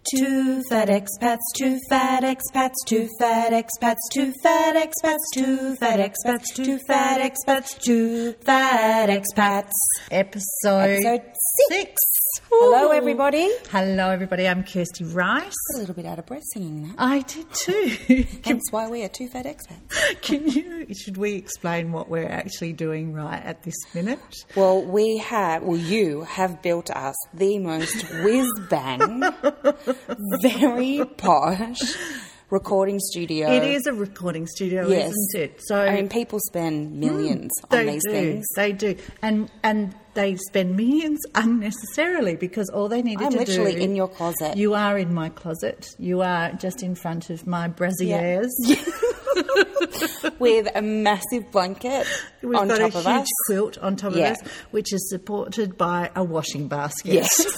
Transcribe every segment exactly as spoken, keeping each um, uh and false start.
Two fat expats, two fat expats, two fat expats, two fat expats, two fat expats, two fat expats, two fat expats. Episode, Episode six. six. Hello, Ooh. everybody. Hello, everybody. I'm Kirsty Rice. A little bit out of breath singing that. I did too. Can, Hence why we are two fat expats. can you? Should we explain what we're actually doing right at this minute? Well, we have, well, you have built us the most whiz-bang, very posh recording studio. It is a recording studio, Yes. isn't it? So I mean, people spend millions Mm, on they these do. things. They do, and and they spend millions unnecessarily because all they needed I'm to literally do. in your closet. You are in my closet. You are just in front of my brassieres. With a massive blanket We've on got top a of huge us. quilt on top Yeah. of us, which is supported by a washing basket. Yes.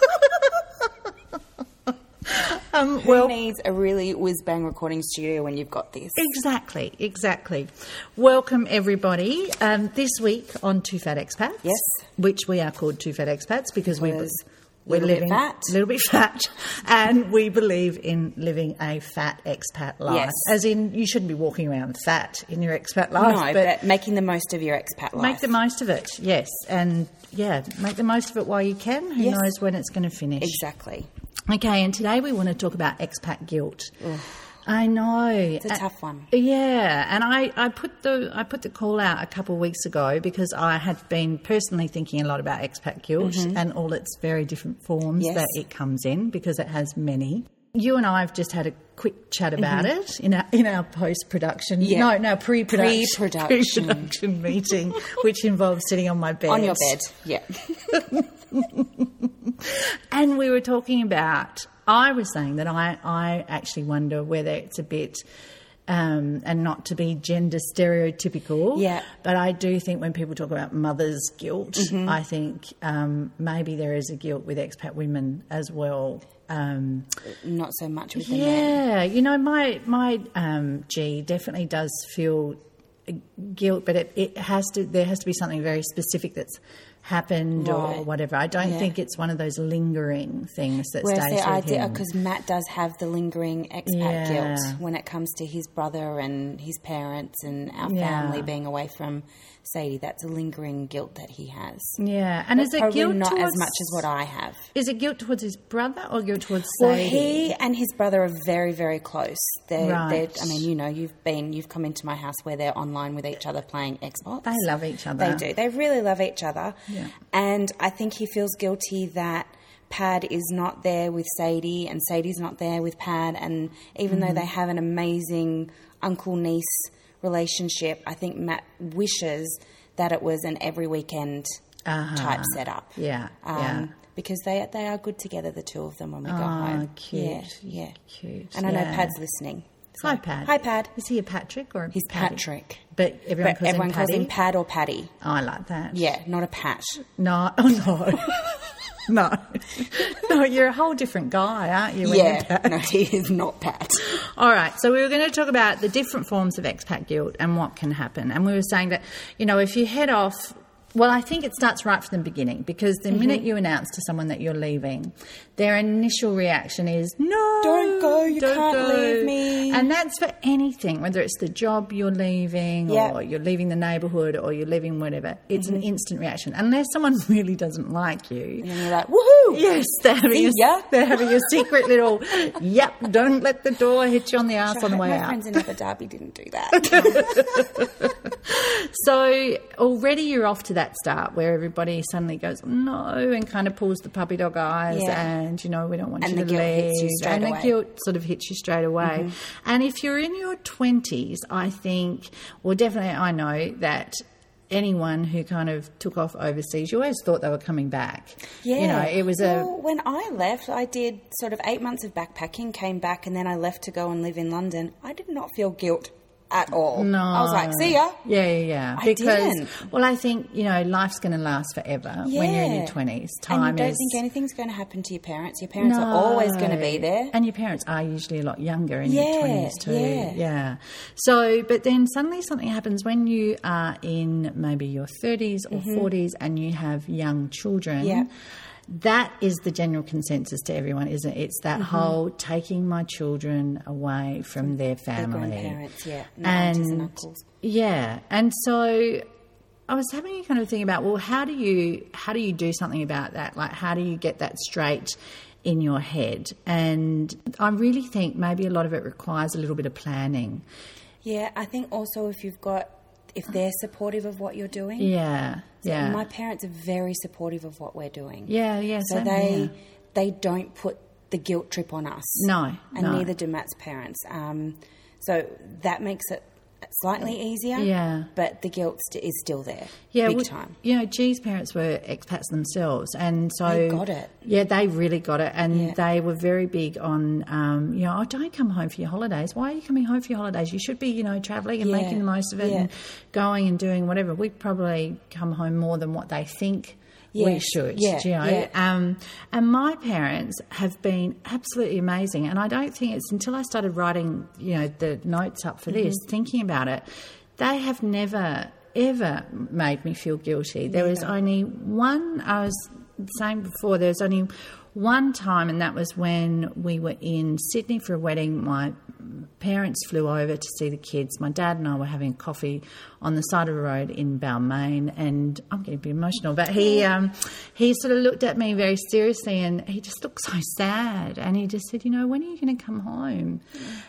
um, Who well, needs a really whiz-bang recording studio when you've got this? exactly, exactly. Welcome, everybody. Um, this week on Two Fat Expats, Yes. which we are called Two Fat Expats because we Was we're little bit living fat. a little bit fat, and we believe in living a fat expat life. Yes. As in, you shouldn't be walking around fat in your expat life, No, but, making the most of your expat life. make the most of it. Yes, and yeah, make the most of it while you can. Who Yes. knows when it's going to finish? Exactly. Okay, and today we want to talk about expat guilt. I know. It's a tough one. Yeah, and I, I put the I put the call out a couple of weeks ago because I had been personally thinking a lot about expat guilt and all its very different forms Yes. that it comes in, because it has many. You and I have just had a quick chat about it in our in our post production. Yeah. No, no, pre production Pre-production. pre-production meeting, which involves sitting on my bed. On your bed, yeah. And we were talking about, I was saying that I, I actually wonder whether it's a bit, um, and not to be gender stereotypical, Yeah. but I do think when people talk about mother's guilt, Mm-hmm. I think um, maybe there is a guilt with expat women as well. Um, Not so much with the men. yeah, you know, my, my um, G definitely does feel guilt, but it, it has to, there has to be something very specific that's happened or Right. whatever. I don't Yeah. think it's one of those lingering things that Whereas stays the with idea, him. because Matt does have the lingering expat Yeah. guilt when it comes to his brother and his parents and our Yeah. family being away from Sadie. That's a lingering guilt that he has. Yeah, and That's is it probably guilt not towards, as much as what I have. Is it guilt towards his brother or guilt towards Well, Sadie? he and his brother are very, very close. They're, Right. they're, I mean, you know, you've been, you've come into my house where they're online with each other playing Xbox. They love each other. They do. They really love each other. Yeah. And I think he feels guilty that Pad is not there with Sadie and Sadie's not there with Pad. And even Mm-hmm. though they have an amazing uncle-niece relationship, I think Matt wishes that it was an every weekend Uh-huh. type setup. Yeah, Um, yeah. Because they they are good together, the two of them, when we go Oh, home. cute. Yeah, yeah. Cute. And I know yeah. Pad's listening. So- Hi, Pad. Hi, Pad. Is he a Patrick or a He's Paddy? Patrick. But everyone But calls everyone him calls Paddy? him Pad or Paddy. Oh, I like that. Yeah, not a Pat. No, oh, no. no. No, you're a whole different guy, aren't you? when you're Yeah, Pat? no, he is not Pat. All right, so we were going to talk about the different forms of expat guilt and what can happen. And we were saying that, you know, if you head off, well, I think it starts right from the beginning, because the Mm-hmm. minute you announce to someone that you're leaving, their initial reaction is, no, Don't go, you don't can't go." leave me. And that's for anything, whether it's the job you're leaving Yeah. or you're leaving the neighbourhood or you're leaving whatever. It's Mm-hmm. an instant reaction, unless someone really doesn't like you. And you're like, woohoo! Yes, they're having, See a, ya. they're having a secret little, yep, don't let the door hit you on the ass on the way my out. friends in Abu Dhabi didn't do that. So already you're off to that start where everybody suddenly goes, no, and kind of pulls the puppy dog eyes Yeah. and, you know, we don't want And you the to guilt leave. hits you straight and away. the guilt sort of hits you straight away. Mm-hmm. And if you're in your twenties, I think, well, definitely I know that anyone who kind of took off overseas, you always thought they were coming back. Yeah. You know, it was a... well, when I left, I did sort of eight months of backpacking, came back, and then I left to go and live in London. I did not feel guilt at all. No. I was like, see ya. Yeah, yeah, yeah. I because, didn't. well, I think, you know, life's going to last forever when you're in Yeah. your twenties. Time And you don't is... think anything's going to happen to your parents. Your parents are always going to be there. And your parents are usually a lot younger in Yeah, your twenties too. yeah. yeah. So, but then suddenly something happens when you are in maybe your thirties or forties and you have young children. Mm-hmm. Yeah. that is the general consensus to everyone, isn't it? It's that mm-hmm. whole taking my children away from their family. Their grandparents, yeah. And, and, aunties and uncles. Yeah. And so I was having a kind of thing about, well, how do you how do you do something about that? Like, how do you get that straight in your head? And I really think maybe a lot of it requires a little bit of planning. Yeah, I think also if you've got, if they're supportive of what you're doing. Yeah, so yeah. My parents are very supportive of what we're doing. Yeah, yeah. So they they don't put the guilt trip on us. No, and no. neither do Matt's parents. Um, so that makes it slightly easier. Yeah. But the guilt st- is still there. Yeah, big well, time. You know, G's parents were expats themselves, and so they got it. Yeah, they really got it, and yeah. they were very big on, um, you know, oh, don't come home for your holidays. Why are you coming home for your holidays? You should be, you know, travelling and yeah. making the most of it yeah. and going and doing whatever. We probably come home more than what they think. Yes. We should, yeah, you know. Yeah. Um, and my parents have been absolutely amazing, and I don't think it's until I started writing, you know, the notes up for mm-hmm. this, thinking about it, they have never, ever made me feel guilty. There was only one, I was saying before, there was only one time, and that was when we were in Sydney for a wedding. My parents flew over to see the kids. My dad and I were having coffee on the side of the road in Balmain, and I'm getting a bit emotional, but he um, he sort of looked at me very seriously, and he just looked so sad, and he just said, you know, when are you going to come home?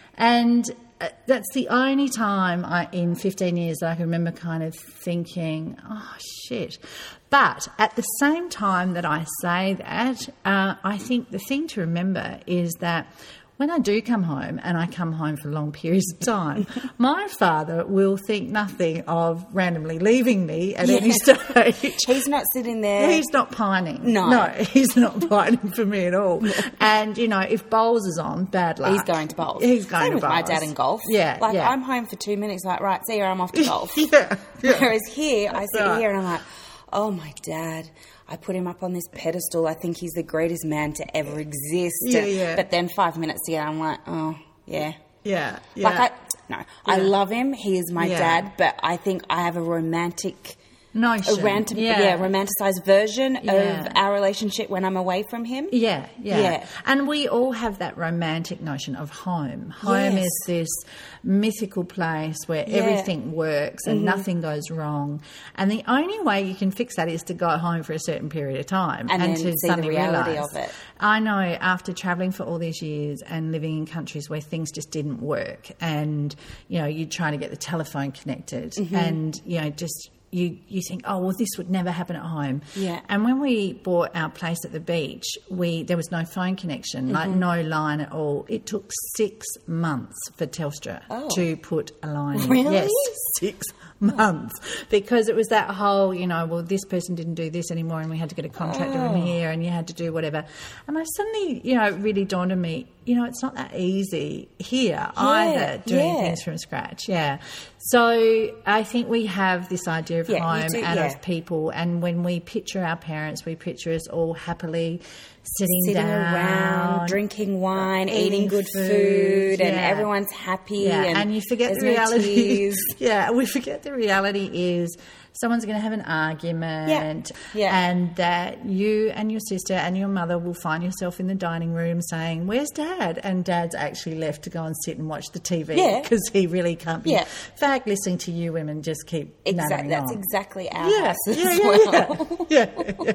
And that's the only time I, in fifteen years that I can remember kind of thinking, oh, shit. But at the same time that I say that, uh, I think the thing to remember is that when I do come home, and I come home for long periods of time, my father will think nothing of randomly leaving me at yeah. any stage. He's not sitting there. He's not pining. No. No, he's not pining for me at all. And, you know, if bowls is on, bad luck. He's going to bowls. He's going Same to with bowls. my dad in golf. Yeah, Like, yeah. I'm home for two minutes, like, right, see you, I'm off to golf. yeah, yeah. Whereas here, I sit right. here and I'm like, oh, my dad, I put him up on this pedestal. I think he's the greatest man to ever exist. Yeah, yeah. But then five minutes ago, I'm like, oh, yeah. Yeah, yeah. Like, I, no, yeah. I love him. He is my yeah. dad, but I think I have a romantic... Notion. A rant- yeah. yeah, romanticized version yeah. of our relationship when I'm away from him. Yeah, yeah, yeah. And we all have that romantic notion of home. Home yes. is this mythical place where yeah. everything works and mm-hmm. nothing goes wrong. And the only way you can fix that is to go home for a certain period of time and, and then to see suddenly the reality realise. of it. I know after travelling for all these years and living in countries where things just didn't work, and you know you're trying to get the telephone connected, mm-hmm. and you know just. You, you think, oh, well, this would never happen at home. Yeah. And when we bought our place at the beach, we there was no phone connection, mm-hmm. like no line at all. It took six months for Telstra oh. to put a line in. Really? Yes, six months. Because it was that whole, you know, well, this person didn't do this anymore and we had to get a contractor oh. in here and you had to do whatever. And I suddenly, you know, it really dawned on me, you know, it's not that easy here yeah, either, doing yeah. things from scratch. Yeah. So I think we have this idea of yeah, home do, and yeah. of people, and when we picture our parents, we picture us all happily sitting, sitting down, around, drinking wine, eating, eating good food, food, yeah. and everyone's happy. Yeah, and, and you forget the no reality. tears. Yeah, we forget the reality is someone's going to have an argument, yeah. Yeah. and that you and your sister and your mother will find yourself in the dining room saying, "Where's Dad?" And Dad's actually left to go and sit and watch the T V because yeah. he really can't be. Yeah. fact, listening to you women just keep exactly. That's on. exactly our yeah. house as yeah, yeah, well. Yeah. yeah.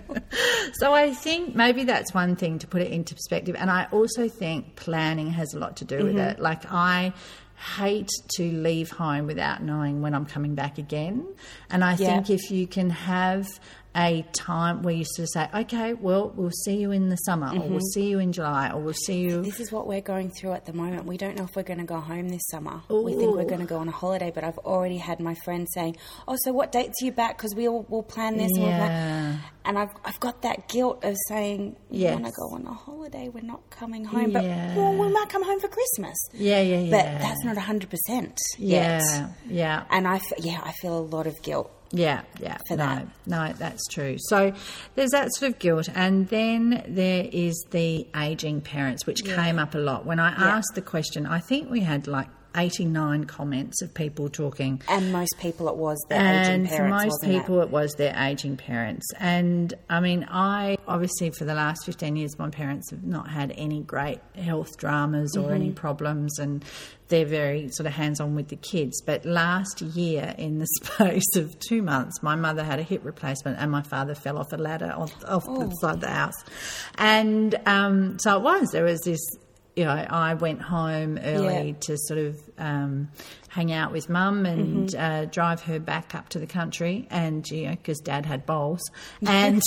So I think maybe that's one thing to put it into perspective, and I also think planning has a lot to do mm-hmm. with it. Like I hate to leave home without knowing when I'm coming back again, and I yeah. think if you can have a time where you sort of say, okay, well, we'll see you in the summer, mm-hmm. or we'll see you in July, or we'll see you... This is what we're going through at the moment. We don't know if we're going to go home this summer. Ooh. We think we're going to go on a holiday, but I've already had my friend saying, oh, so what dates are you back? Because we all, we'll plan this. Yeah. And, we'll plan. and I've I've got that guilt of saying, we yes. want to go on a holiday, we're not coming home. Yeah. But well, we might come home for Christmas. Yeah, yeah, yeah. But that's not one hundred percent yet. Yeah, yeah. And I, f- yeah, I feel a lot of guilt. Yeah, yeah. For no, that. no, that's true. So there's that sort of guilt. And then there is the ageing parents, which yeah. came up a lot. When I yeah. asked the question, I think we had like eighty-nine comments of people talking. And most people it was their And aging for parents, most wasn't people it? it was their ageing parents. And, I mean, I, obviously for the last fifteen years, my parents have not had any great health dramas or Mm-hmm. any problems, and they're very sort of hands-on with the kids. But last year, in the space of two months, my mother had a hip replacement and my father fell off a ladder off, off Oh. the side of the house. And um, so it was, there was this... You know, I went home early Yeah. to sort of um, hang out with Mum and Mm-hmm. uh, drive her back up to the country, and you know, because Dad had bowls, and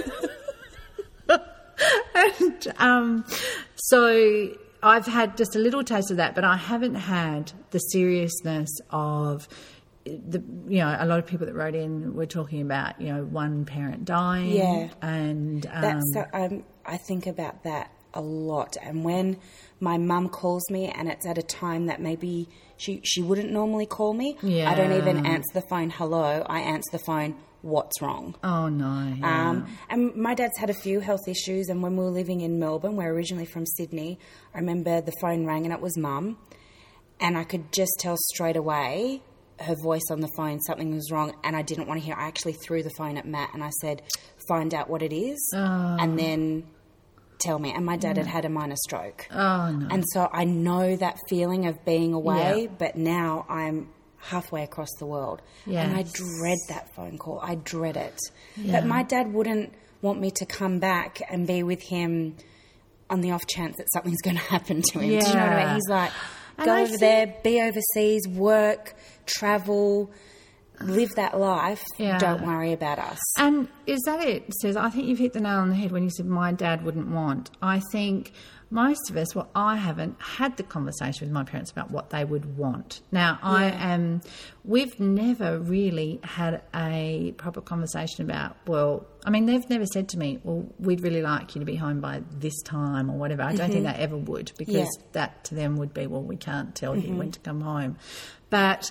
and um, so I've had just a little taste of that, but I haven't had the seriousness of. The, you know, a lot of people that wrote in were talking about, you know, one parent dying. Yeah. And um, That's so, um, I think about that a lot. And when my mum calls me and it's at a time that maybe she, she wouldn't normally call me, Yeah. I don't even answer the phone, hello. I answer the phone, what's wrong? oh no, yeah. Um, and my dad's had a few health issues, and when we were living in Melbourne, we're originally from Sydney, I remember the phone rang and it was Mum, and I could just tell straight away her voice on the phone, something was wrong, and I didn't want to hear. I actually threw the phone at Matt and I said, find out what it is, Oh. and then tell me. And my dad had had a minor stroke. oh no. And so I know that feeling of being away, Yeah. but now I'm halfway across the world. And I Yes. dread that phone call. I dread it. Yeah. But my dad wouldn't want me to come back and be with him on the off chance that something's going to happen to him. Do you know what I Yeah. mean? He's like, And go I over think- there, be overseas, work, travel, live that life. Yeah. Don't worry about us. And is that it? Says, I think you've hit the nail on the head when you said my dad wouldn't want. I think most of us, well, I haven't had the conversation with my parents about what they would want. Now, I Yeah. am, we've never really had a proper conversation about, well, I mean, they've never said to me, well, we'd really like you to be home by this time or whatever. I don't think they ever would, because Yeah. that to them would be, well, we can't tell you when to come home. But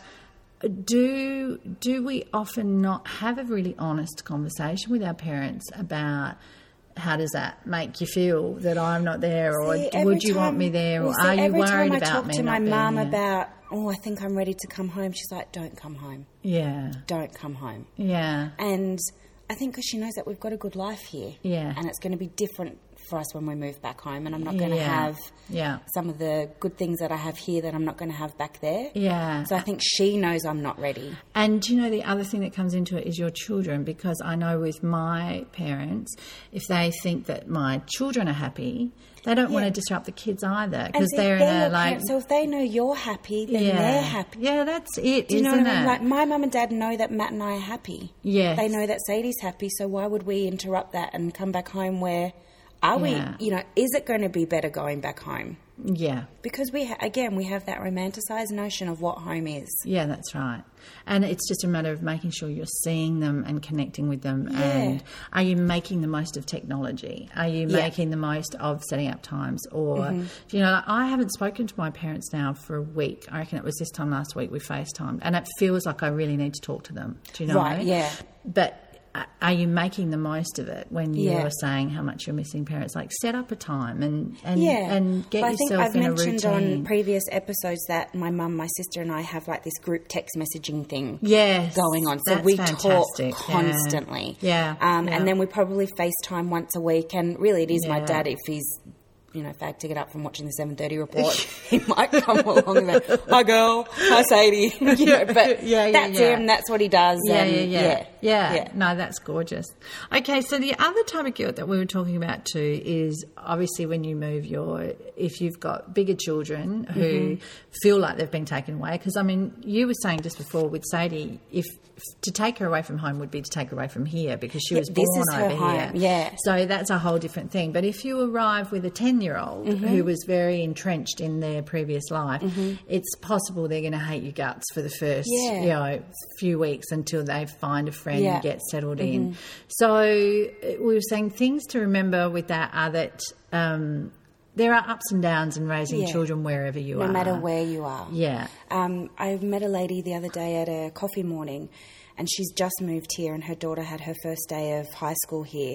do do we often not have a really honest conversation with our parents about how does that make you feel that I'm not there, or See, every would you want time- me there, or well, see, are you every worried time I about talk me to my not being mum there? about, oh, I think I'm ready to come home, she's like, don't come home. Yeah, Don't come home. yeah, And I think because she knows that we've got a good life here. Yeah. And it's going to be different for us when we move back home. And I'm not going to Yeah. have yeah, some of the good things that I have here that I'm not going to have back there. yeah. So I think she knows I'm not ready. And do you know, the other thing that comes into it is your children, because I know with my parents, if they think that my children are happy, they don't want Yeah. to disrupt the kids either, And because see, they're in they're a your like, parents, so if they know you're happy, then yeah, they're happy. yeah, that's it, Do you know isn't what I mean? it? Like, my mum and dad know that Matt and I are happy. Yes. They know that Sadie's happy, so why would we interrupt that and come back home where, are Yeah. we, you know, is it going to be better going back home? yeah. Because we, ha- again, we have that romanticised notion of what home is. Yeah, that's right. And it's just a matter of making sure you're seeing them and connecting with them. Yeah. And are you making the most of technology? Are you Yeah. making the most of setting up times? Or, you know, I haven't spoken to my parents now for a week. I reckon it was this time last week we FaceTimed. And it feels like I really need to talk to them. Do you know? Right, yeah. But are you making the most of it when you Yeah. are saying how much you're missing parents? Like, set up a time and, and, Yeah, and get but I think yourself I've in a mentioned routine. on previous episodes that my mum, my sister, and I have like this group text messaging thing Yes, going on. So that's we fantastic. talk Yeah. constantly. Yeah, Um, yeah. And then we probably FaceTime once a week. And really, it is my Yeah. dad if he's, you know, fagged to get up from watching the seven thirty report. He might come along and go, hi girl, hi Sadie. You know, but Yeah, yeah, that's yeah. him. That's what he does. Yeah, and yeah, yeah, yeah, yeah. No, that's gorgeous. Okay, so the other type of guilt that we were talking about too is obviously when you move your, if you've got bigger children who Mm-hmm. feel like they've been taken away. Because, I mean, you were saying just before with Sadie, if to take her away from home would be to take her away from here because she Yeah, was this born is her over home, here. yeah. So that's a whole different thing. But if you arrive with a ten-year-old Mm-hmm. who was very entrenched in their previous life, it's possible they're going to hate you guts for the first, Yeah. you know, few weeks until they find a friend Yeah. and get settled in. So uh, we were saying things to remember with that are that um, there are ups and downs in raising Yeah. children wherever you No are. matter where you are. Yeah. Um, I met a lady the other day at a coffee morning, and she's just moved here, and her daughter had her first day of high school here,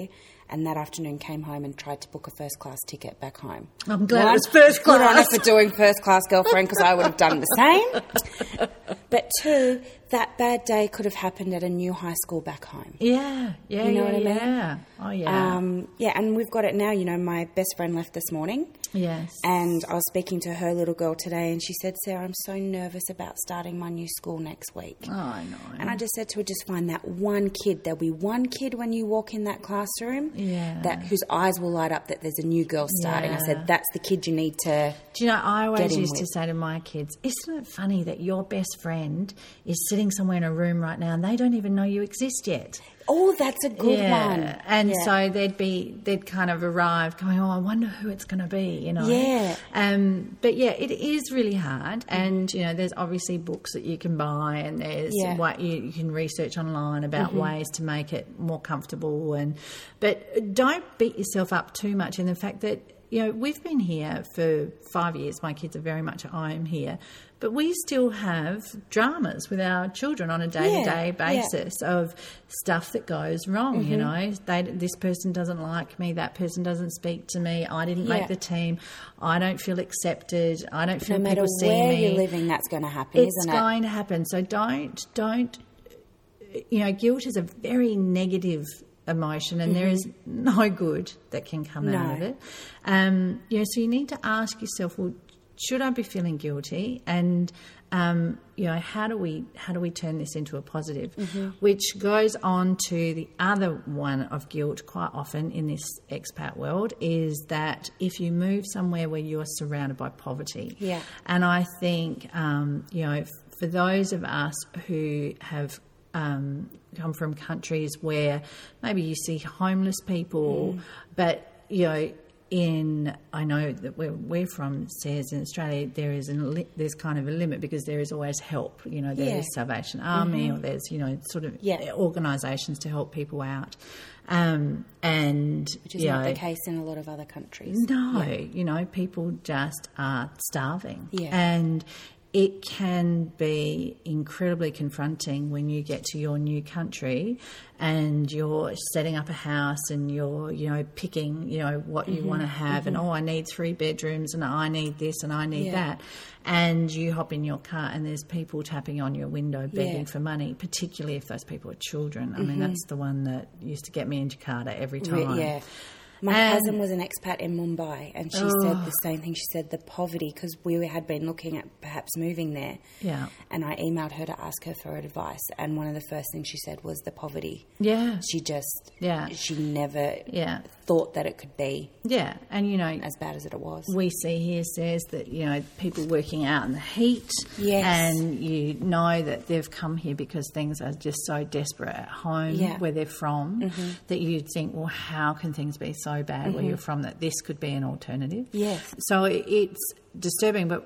and that afternoon came home and tried to book a first-class ticket back home. I'm glad One, it was first class. Good on her for doing first-class, girlfriend, because I would have done the same. But two, that bad day could have happened at a new high school back home. Yeah, yeah, You know yeah, what I mean? yeah. Oh, yeah. Um, yeah, and we've got it now. You know, my best friend left this morning. Yes. And I was speaking to her little girl today, and she said, Sarah, I'm so nervous about starting my new school next week. Oh, I know. And I just said to her, just find that one kid. There'll be one kid when you walk in that classroom Yeah. that whose eyes will light up that there's a new girl starting. Yeah. I said, that's the kid you need to... Do you know, I always Get in used to with. say to my kids, isn't it funny that your best friend is sitting somewhere in a room right now and they don't even know you exist yet? Oh, that's a good yeah. one. And Yeah. so they'd be, they'd kind of arrive going, oh, I wonder who it's going to be, you know. Yeah. Um, but yeah, it is really hard. And, you know, there's obviously books that you can buy and there's Yeah. what you, you can research online about Mm-hmm. ways to make it more comfortable. And But don't beat yourself up too much in the fact that, you know, we've been here for five years. My kids are very much at home here. But we still have dramas with our children on a day-to-day Yeah, yeah. basis of stuff that goes wrong, you know. They, this person doesn't like me, that person doesn't speak to me, I didn't Yeah. make the team, I don't feel accepted, I don't feel No matter people see where me. you're living, that's going to happen, It's isn't it? going to happen. So don't, don't, you know, guilt is a very negative emotion and there is no good that can come out No. of it. Um, you know, so you need to ask yourself, well, should I be feeling guilty? And um, you know, how do we how do we turn this into a positive? Which goes on to the other one of guilt quite often in this expat world is that if you move somewhere where you're surrounded by poverty, Yeah. and I think um, you know, for those of us who have um, come from countries where maybe you see homeless people, but you know. In I know that where we're from, says in Australia, there is an, li- there's kind of a limit because there is always help. You know, there Yeah. is Salvation Army, or there's you know sort of Yeah. organisations to help people out, um, and Which is you not know, the case in a lot of other countries. no, you know, people just are starving, Yeah. and it can be incredibly confronting when you get to your new country and you're setting up a house and you're, you know, picking, you know, what you want to have and, oh, I need three bedrooms and I need this and I need Yeah. that. And you hop in your car and there's people tapping on your window begging Yeah. for money, particularly if those people are children. I mean, that's the one that used to get me in Jakarta every time. Re- Yeah. My And- cousin was an expat in Mumbai, and she said the same thing. She said the poverty, because we had been looking at perhaps moving there. Yeah. And I emailed her to ask her for advice, and one of the first things she said was the poverty. Yeah. She just, Yeah. she never Yeah. thought that it could be Yeah. And, you know, as bad as it was. we see here says that, you know, people working out in the heat. Yes. And you know that they've come here because things are just so desperate at home Yeah. where they're from that you'd think, well, how can things be so bad where you're from that this could be an alternative? Yes. So it's disturbing, but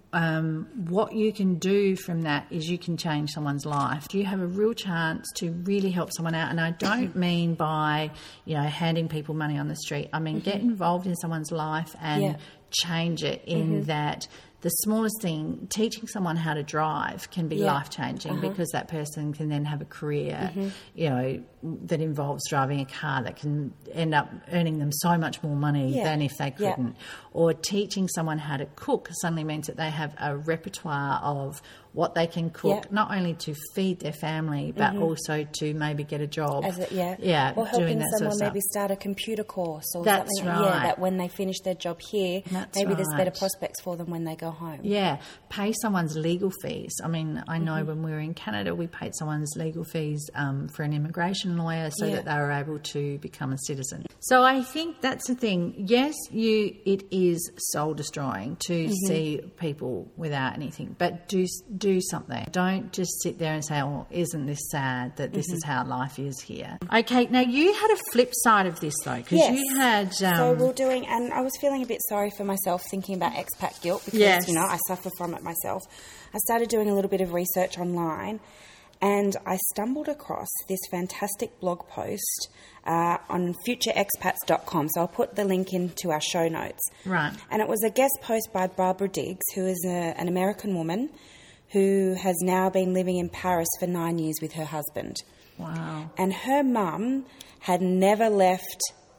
um, what you can do from that is you can change someone's life. You have a real chance to really help someone out, and I don't mean by, you know, handing people money on the street. I mean, get involved in someone's life and Yeah. change it in that the smallest thing, teaching someone how to drive can be Yeah. life-changing because that person can then have a career, you know, that involves driving a car that can end up earning them so much more money Yeah. than if they Yeah. couldn't. Or teaching someone how to cook suddenly means that they have a repertoire of what they can cook, Yeah. not only to feed their family, but also to maybe get a job. As it, yeah. Yeah, Or helping doing that someone sort of maybe stuff. start a computer course or That's something. right. Yeah, that when they finish their job here, That's maybe there's better right. prospects for them when they go home. Yeah, pay someone's legal fees. I mean, I know Mm-hmm. when we were in Canada, we paid someone's legal fees um, for an immigration lawyer so Yeah. that they were able to become a citizen. So I think that's the thing. Yes, you it is soul destroying to Mm-hmm. see people without anything, but do do something. Don't just sit there and say, "Oh, isn't this sad that this is Mm-hmm. how life is here?" Okay, now you had a flip side of this though, because Yes. you had. Um, So we're doing, and I was feeling a bit sorry for myself thinking about expat guilt because, Yes. you know, I suffer from it myself. I started doing a little bit of research online and I stumbled across this fantastic blog post uh, on future expats dot com. So I'll put the link into our show notes. Right. And it was a guest post by Barbara Diggs, who is a, an American woman who has now been living in Paris for nine years with her husband. Wow. And her mum had never left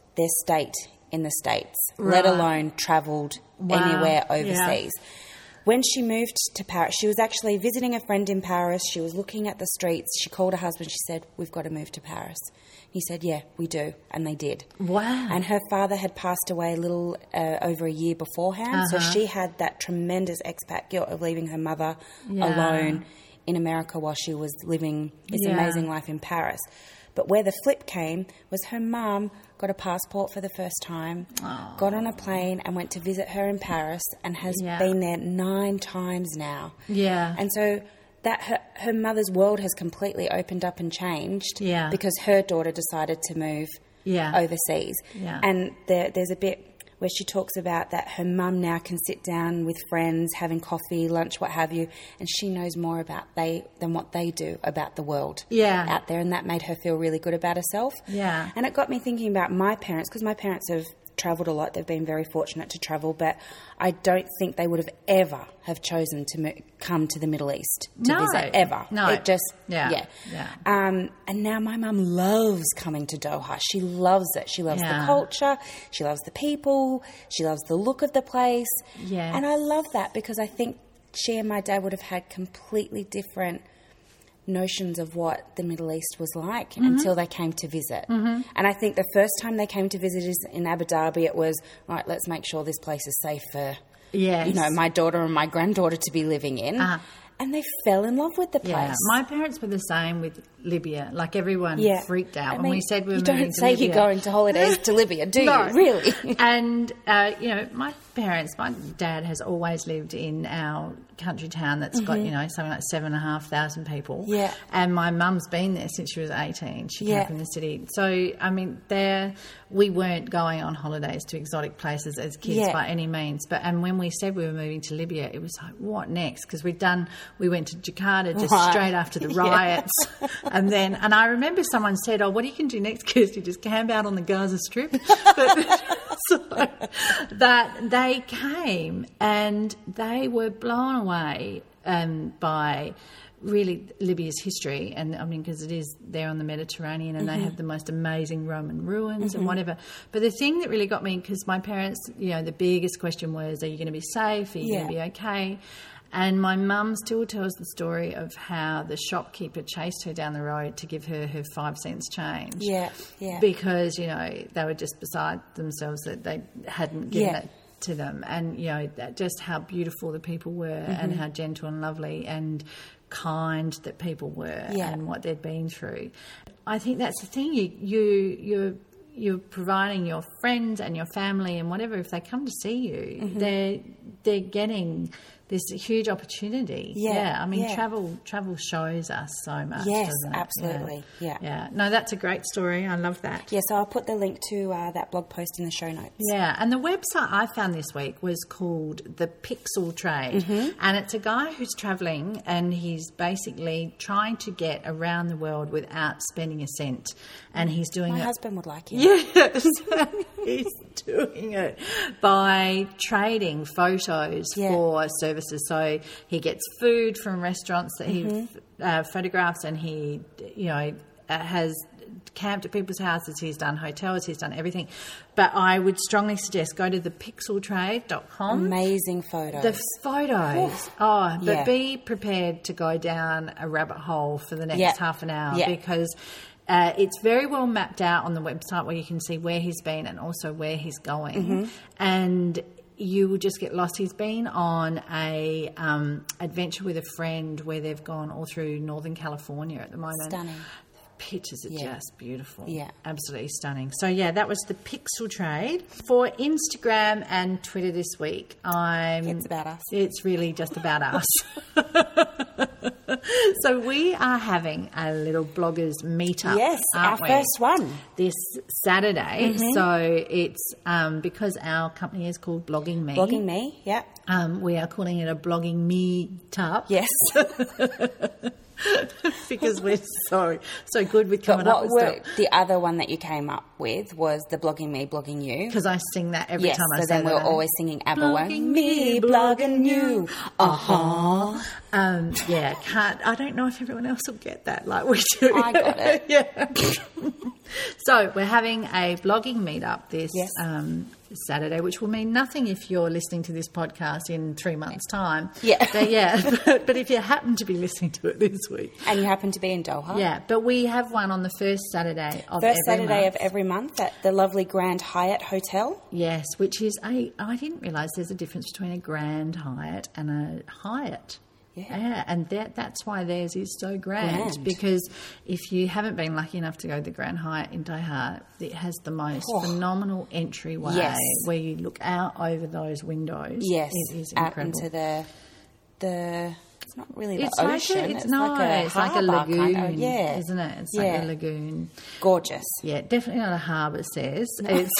their state in the States, right. let alone travelled wow. anywhere overseas. Yeah. When she moved to Paris, she was actually visiting a friend in Paris. She was looking at the streets. She called her husband. She said, we've got to move to Paris. He said, yeah, we do. And they did. Wow. And her father had passed away a little uh, over a year beforehand. Uh-huh. So she had that tremendous expat guilt of leaving her mother yeah. alone in America while she was living this yeah. amazing life in Paris. But where the flip came was her mum got a passport for the first time, oh. got on a plane and went to visit her in Paris and has yeah. been there nine times now. Yeah. And so that her, her mother's world has completely opened up and changed yeah. because her daughter decided to move yeah. overseas. Yeah. And there, there's a bit where she talks about that her mum now can sit down with friends, having coffee, lunch, what have you, and she knows more about they than what they do about the world yeah. out there, and that made her feel really good about herself. Yeah. And it got me thinking about my parents, because my parents have travelled a lot. They've been very fortunate to travel, but I don't think they would have ever have chosen to mo- come to the Middle East to no. visit, ever. No. It just, yeah. yeah. yeah. Um, and now my mum loves coming to Doha. She loves it. She loves yeah. the culture. She loves the people. She loves the look of the place. Yeah. And I love that because I think she and my dad would have had completely different notions of what the Middle East was like mm-hmm. until they came to visit. Mm-hmm. And I think the first time they came to visit us in Abu Dhabi, it was, right, let's make sure this place is safe for, yes. you know, my daughter and my granddaughter to be living in. Uh-huh. And they fell in love with the place. Yeah. My parents were the same with Libya. Like everyone yeah. freaked out when they, we said we were you moving to don't say Libya. You're going to holidays to Libya, do no. you? Really? And, uh, you know, my parents, my dad has always lived in our country town that's mm-hmm. got, you know, something like seven and a half thousand people. Yeah. And my mum's been there since she was eighteen. She yeah. came from the city. So, I mean, there we weren't going on holidays to exotic places as kids yeah. by any means. But and when we said we were moving to Libya, it was like, what next? Because we'd done, we went to Jakarta just right. straight after the riots. Yeah. And then, and I remember someone said, oh, what are you going to do next, Kirsty? Just camp out on the Gaza Strip? But, so that they came and they were blown away um, by really Libya's history, and I mean, because it is there on the Mediterranean, and mm-hmm. they have the most amazing Roman ruins mm-hmm. and whatever. But the thing that really got me, because my parents, you know, the biggest question was, are you going to be safe? Are you yeah. going to be okay? And my mum still tells the story of how the shopkeeper chased her down the road to give her her five cents change. Yeah, yeah. Because, you know, they were just beside themselves that they hadn't given yeah. it to them. And, you know, that just how beautiful the people were mm-hmm. and how gentle and lovely and kind that people were yeah. and what they'd been through. I think that's the thing. You, you, you're... You're providing your friends and your family and whatever, if they come to see you, mm-hmm. they're they're getting this huge opportunity. Yeah, yeah. I mean, yeah. travel travel shows us so much. Yes, doesn't it? absolutely. Yeah. yeah, yeah. No, that's a great story. I love that. Yeah, so I'll put the link to uh, that blog post in the show notes. Yeah, and the website I found this week was called The Pixel Trade, mm-hmm. and it's a guy who's travelling and he's basically trying to get around the world without spending a cent, and he's doing My it. husband would like it. Yes, he's doing it by trading photos yeah. for services. So he gets food from restaurants that mm-hmm. he uh, photographs, and he, you know, uh, has camped at people's houses. He's done hotels. He's done everything. But I would strongly suggest go to the pixel trade dot com. Amazing photos. The photos. Oof. Oh, but yeah. be prepared to go down a rabbit hole for the next yeah. half an hour yeah. because Uh, it's very well mapped out on the website where you can see where he's been and also where he's going. Mm-hmm. And you will just get lost. He's been on a um, adventure with a friend where they've gone all through Northern California at the moment. Stunning. Pictures are yeah. just beautiful. Yeah. Absolutely stunning. So, yeah, that was the Pixel Trade. For Instagram and Twitter this week, I'm... It's about us. It's really just about us. So we are having a little bloggers meetup. Yes, our we? first one. This Saturday. Mm-hmm. So it's um, because our company is called Blogging Me. Blogging Me, yeah. Um, we are calling it a Blogging Me-tup. Yes. because we're so so good with But coming up what with were, stuff. the other one that you came up with was the blogging me, blogging you. Because I sing that every Yes, time I so say then we that. were always singing ABBA. Blogging me, blogging you. Uh-huh. Um, yeah, can't, I don't know if everyone else will get that like we do. I got it. Yeah. So we're having a blogging meetup this Yes. um, Saturday, which will mean nothing if you're listening to this podcast in three months' time. Yeah. But yeah, but, but if you happen to be listening to it this week. And you happen to be in Doha. Yeah, but we have one on the first Saturday of First every Saturday month. of every month at the lovely Grand Hyatt Hotel. Yes, which is a. I didn't realise there's a difference between a Grand Hyatt and a Hyatt. Yeah. Yeah, and that that's why theirs is so grand, Grand. because if you haven't been lucky enough to go to the Grand Hyatt in Doha, it has the most Oh. phenomenal entryway Yes. where you look out over those windows. Yes, It is out incredible. into the the. It's not really the it's like ocean. a, it's, it's no, like a it's like a harbour lagoon, kind of- yeah, isn't it? It's yeah. like a lagoon. Gorgeous. Yeah, definitely not a harbour, says. It's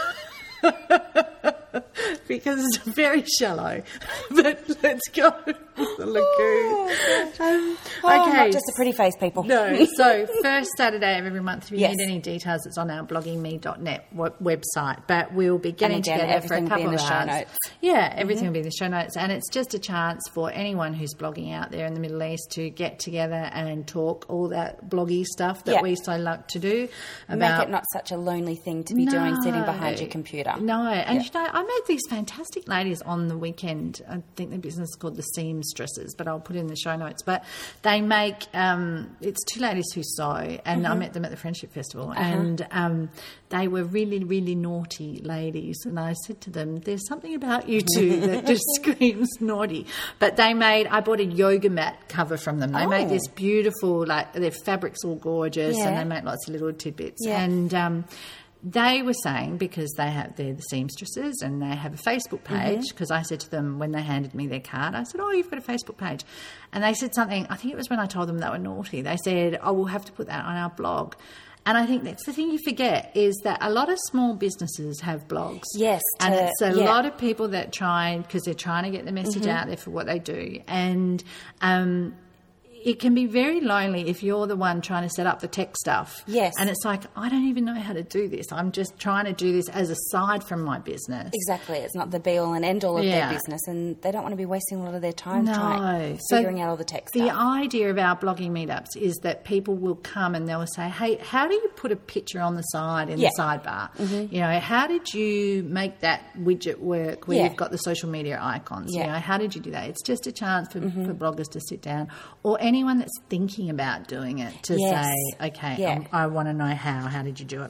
because it's very shallow. But let's go with the lagoon. Um, Oh, okay. not just a pretty face, people. No, so first Saturday of every month. If you Yes. need any details, it's on our blogging me dot net w- website. But we'll be getting again, together for a everything will be couple in of the show hours. notes. Yeah, everything will be in the show notes, and it's just a chance for anyone who's blogging out there in the Middle East to get together and talk all that bloggy stuff that Yeah. we so like to do. Make About it not such a lonely thing to be doing sitting behind your computer. No, and Yeah. you know, I met these fantastic ladies on the weekend. I think the business is called the Seamstresses, but I'll put it in the show notes. But they make, um, it's two ladies who sew, and Mm-hmm. I met them at the Friendship Festival, Uh-huh. and um, they were really, really naughty ladies. And I said to them, there's something about you two that just screams naughty. But they made, I bought a yoga mat cover from them. They Oh. made this beautiful, like, their fabric's all gorgeous, Yeah. and they make lots of little tidbits. Yeah. And um, they were saying, because they have, they're the seamstresses and they have a Facebook page, because I said to them when they handed me their card, I said, oh, you've got a Facebook page. And they said something, I think it was when I told them they were naughty. They said, oh, we'll have to put that on our blog. And I think that's the thing you forget, is that a lot of small businesses have blogs. Yes, And to- it's a yeah. lot of people that try, because they're trying to get the message out there for what they do. And um, it can be very lonely if you're the one trying to set up the tech stuff. Yes. And it's like, I don't even know how to do this. I'm just trying to do this as a side from my business. Exactly. It's not the be-all and end-all of Yeah. their business, and they don't want to be wasting a lot of their time No. trying, So figuring out all the tech The stuff. idea of our blogging meetups is that people will come and they'll say, hey, how do you put a picture on the side in Yeah. the sidebar? You know, how did you make that widget work where Yeah. you've got the social media icons? Yeah. You know, how did you do that? It's just a chance for, for bloggers to sit down, or anyone that's thinking about doing it, to Yes. say, okay, Yeah. I'm- I want to know how. How did you do it?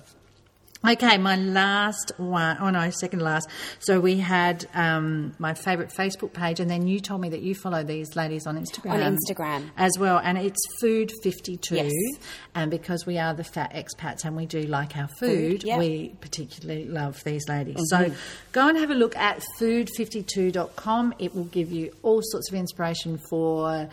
Okay, my last one, oh no, second last. So we had um, my favourite Facebook page, and then you told me that you follow these ladies on Instagram. On Instagram. As well, and it's Food fifty-two. Yes. And because we are the fat expats and we do like our food, Food, yeah. we particularly love these ladies. So go and have a look at food fifty-two dot com. It will give you all sorts of inspiration for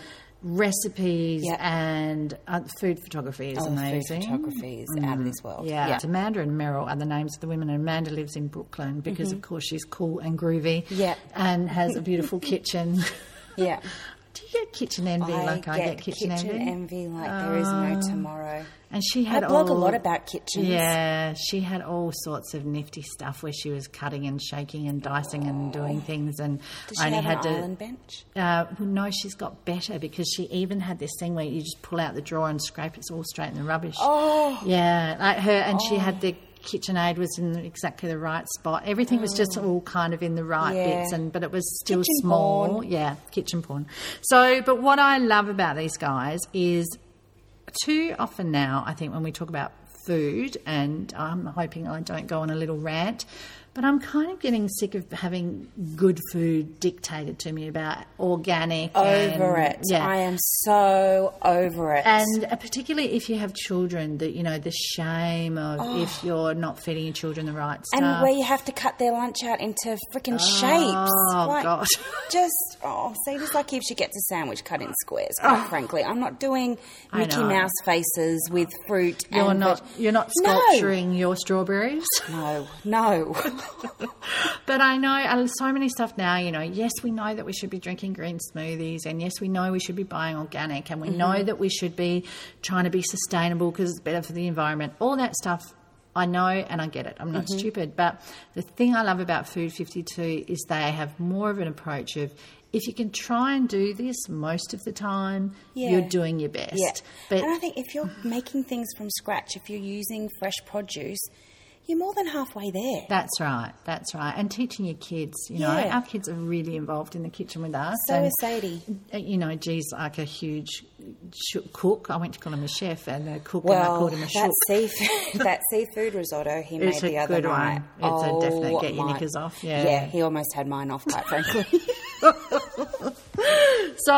recipes, Yeah. and uh, food photography is Oh, amazing. food photography is out of this world. Yeah. Yeah. It's Amanda and Meryl are the names of the women. And Amanda lives in Brooklyn because, of course, she's cool and groovy. Yeah. And has a beautiful kitchen. Yeah. Do you get kitchen envy I like get I get kitchen, kitchen envy? envy like there is no tomorrow. And she I had blog all, a lot about kitchens. Yeah, she had all sorts of nifty stuff where she was cutting and shaking and dicing and doing things. And Does she only have had an to. island bench? Uh, well, no, she's got better, because she even had this thing where you just pull out the drawer and scrape it all straight in the rubbish. Oh. Yeah, like her, and she had the KitchenAid was in exactly the right spot. Everything was just all kind of in the right Yeah. bits, and but it was still Kitchen small. porn. Yeah, kitchen porn. So, but what I love about these guys is, too often now, I think when we talk about food, and I'm hoping I don't go on a little rant, but I'm kind of getting sick of having good food dictated to me about organic. Over and, it. Yeah. I am so over it. And uh, particularly if you have children, that, you know, the shame of if you're not feeding your children the right stuff. And where you have to cut their lunch out into freaking shapes. Oh, like, God. Just, oh, see, just like if she gets a sandwich cut in squares, quite frankly. I'm not doing I Mickey know. Mouse faces with fruit You're and not veg- you're not No. sculpturing your strawberries. No, no. But I know uh, so many stuff now, you know, yes, we know that we should be drinking green smoothies, and yes, we know we should be buying organic, and we mm-hmm. know that we should be trying to be sustainable because it's better for the environment. All that stuff, I know and I get it. I'm not mm-hmm. stupid. But the thing I love about Food fifty-two is they have more of an approach of, if you can try and do this most of the time, yeah. you're doing your best. Yeah. But, and I think if you're making things from scratch, if you're using fresh produce, you're more than halfway there. That's right. That's right. And teaching your kids, you know, yeah. our kids are really involved in the kitchen with us. So and, is Sadie. You know, G's like a huge sh- cook. I went to call him a chef and a cook, well, and I called him a that shook. seafood, that seafood risotto he it's made the other good night. One. It's oh, a definite get your my. knickers off. Yeah. Yeah, he almost had mine off, quite frankly. So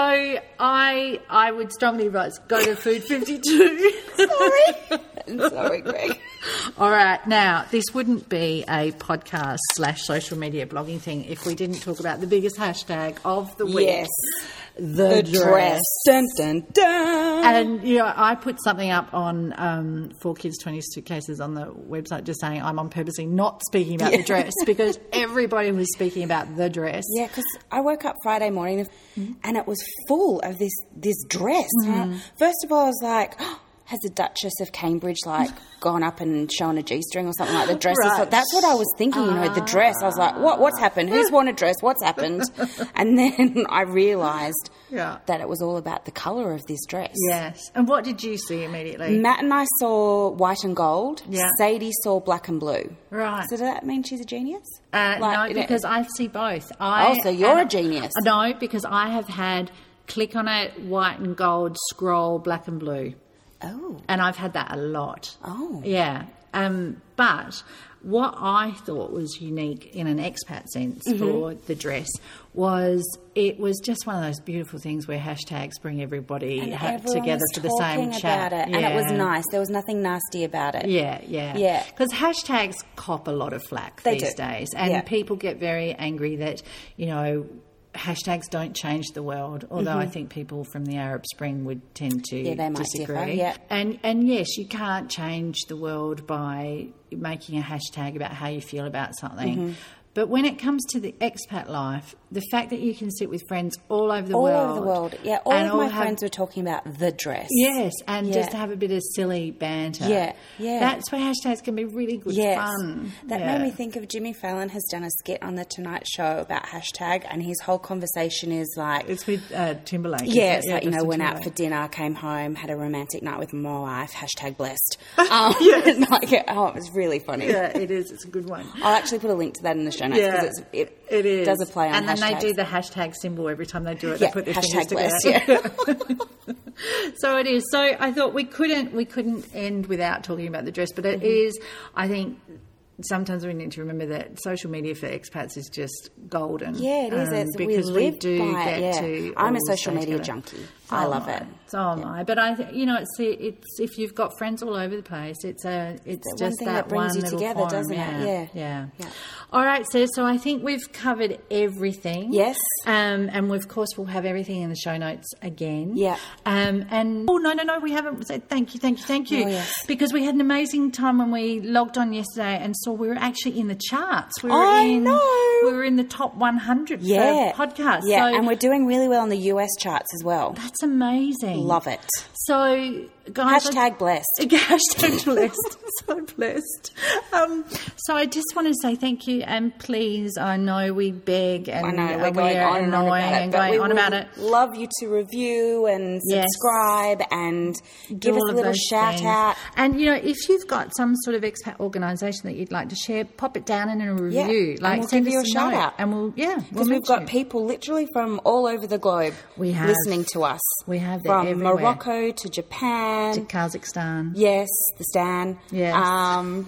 I I would strongly advise go to Food fifty-two. Sorry. I'm sorry, Greg. All right. Now, this wouldn't be a podcast slash social media blogging thing if we didn't talk about the biggest hashtag of the week. Yes. The, the dress. dress. Dun, dun, dun. And, you know, I put something up on um, Four Kids, twenty Suitcases on the website just saying I'm on purposely not speaking about yeah. the dress because everybody was speaking about the dress. Yeah, because I woke up Friday morning mm-hmm. and it was full of this, this dress. Mm-hmm. First of all, I was like, oh, has the Duchess of Cambridge, like, gone up and shown a G-string or something like the dresses? Right. That's what I was thinking, you know, the dress. I was like, what? What's happened? Who's worn a dress? What's happened? And then I realised yeah. that it was all about the colour of this dress. Yes. And what did you see immediately? Matt and I saw white and gold. Yeah. Sadie saw black and blue. Right. So does that mean she's a genius? Uh, like, no, because I see both. I, oh, so you're a genius. No, because I have had click on it, white and gold, scroll, black and blue. Oh. And I've had that a lot. Oh. Yeah. Um, but what I thought was unique in an expat sense mm-hmm. for the dress was it was just one of those beautiful things where hashtags bring everybody ha- together for the same chat. About it. Yeah. And it was nice. There was nothing nasty about it. Yeah, yeah. Yeah. Because hashtags cop a lot of flack they these do. days. And yeah. people get very angry that, you know, hashtags don't change the world, although mm-hmm. I think people from the Arab Spring would tend to yeah, they might disagree. Differ, yeah. And and yes, you can't change the world by making a hashtag about how you feel about something. Mm-hmm. But when it comes to the expat life, the fact that you can sit with friends all over the all world. All over the world. Yeah, all of all my have, friends were talking about the dress. Yes, and yeah. just have a bit of silly banter. Yeah, yeah. That's where hashtags can be really good yes. fun. That yeah. made me think of Jimmy Fallon has done a skit on The Tonight Show about hashtag, and his whole conversation is like... It's with uh, Timberlake. Yeah, it's yeah, like, you know, Justin went Timberlake. out for dinner, came home, had a romantic night with my wife, hashtag blessed. Um, yes. like, oh, it was really funny. Yeah, it is. It's a good one. I'll actually put a link to that in the show notes because yeah. it's... It, It is. does a play on and then hashtags. they do the hashtag symbol every time they do it. Yeah, they put their hashtag fingers blessed, together. Yeah. So it is. So I thought we couldn't we couldn't end without talking about the dress, but it mm-hmm. is, I think, sometimes we need to remember that social media for expats is just golden. Yeah, it is. Um, it's, because we, we do by get it, yeah. to. I'm a all social stay media together. junkie. I oh love my. it. So am yeah. I. But I, th- you know, it's it's if you've got friends all over the place, it's a it's that just one thing that, that brings one you little together, forum. doesn't yeah. it? Yeah. yeah, yeah. All right, so so I think we've covered everything. Yes. Um, and we, of course we'll have everything in the show notes again. Yeah. Um, and oh no no no, we haven't said thank you thank you thank you oh, yes. because we had an amazing time when we logged on yesterday and saw we were actually in the charts. We were I in, know. We were in the top one hundred yeah. for podcasts. Yeah, so and we're doing really well on the U S charts as well. that's amazing. Love it. So, guys, hashtag blessed. Hashtag blessed. So blessed. Um, so I just want to say thank you, and please, I know we beg and I know, we're we going are on and annoying on about it, and but going we on would about it. Love you to review and Yes. subscribe and give us All a of little those shout things. out. And, you know, if you've got some sort of expat organisation that you'd like to share, pop it down in a Yeah, review. and Like, we'll send give you us a shout note, out. and we'll yeah, Because we'll we've got mention people literally from all over the globe We have. listening to us. We have they're from everywhere. Morocco to Japan. to Kazakhstan. Yes, the Stan. Yes. Um,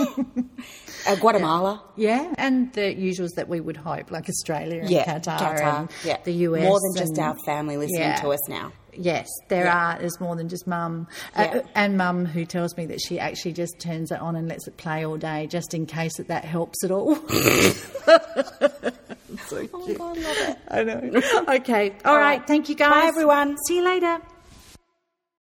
uh, Guatemala. Yeah, and the usuals that we would hope, like Australia and Yeah, Qatar, Qatar. and Yeah. the U S. More than just and- our family listening Yeah. to us now. Yes, there Yeah. are. There's more than just mum. Uh, Yeah. and mum who tells me that she actually just turns it on and lets it play all day just in case that that helps at all. So Oh my God, I love it. I know. Okay. All, all right. right. Thank you, guys. Bye, everyone. See you later.